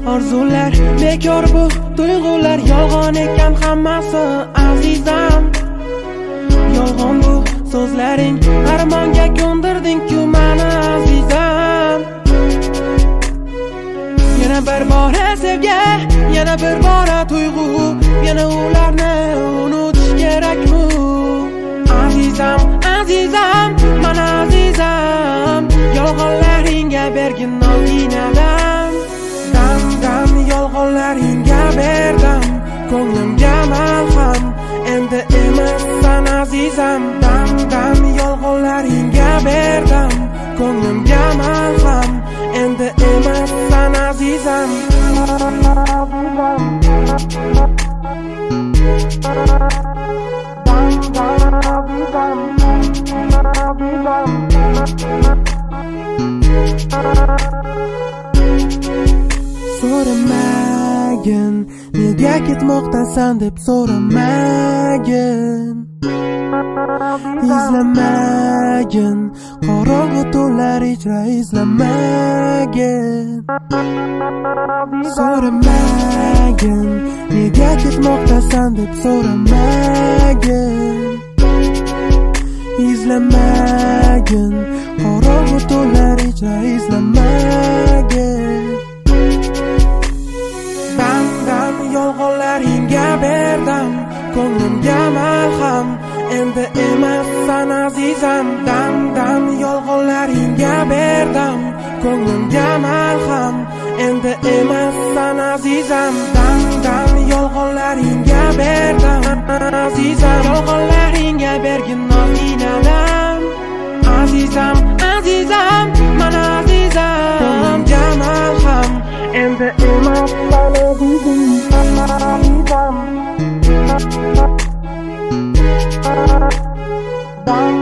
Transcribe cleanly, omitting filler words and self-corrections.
Orzular bekor, bu tuyg'ular yolg'on ekan hammasi azizam. Yolg'on bu so'zlaring, armonga ko'ndirding-ku meni azizam. Yana bir bora sevgi, yana bir bora tuyg'u, yana ularni unutish kerakmi? Azizam, azizam, mana azizam, yolg'onlaringga bergin nozinadan. Dam yolg'onlaringga berdim, ko'nglimga malham, endi emassan azizam. Dam yolg'onlaringga berdim, ko'nglimga malham, endi emassan azizam. So'ramagin, nega ketmoqdasan deb so'ramagin. Izlamagin, qorong'u tunlar ichra izlamagin. So'ramagin, nega ketmoqdasan deb so'ramagin. Izlamagin, qorong'u tunlar ichra izlamagin. Dam yolg'onlaringga berdim, ko'nglimga malham, endi emassan azizam. Dam yolg'onlaringga berdim, ko'nglimga malham, endi emassan azizam. Dam yolg'onlaringga berdim azizam, yolg'onlaringga bergin nozinadan. Azizam, azizam, mana azizam, ko'nglimga malham, endi emassan azizam. Azizam.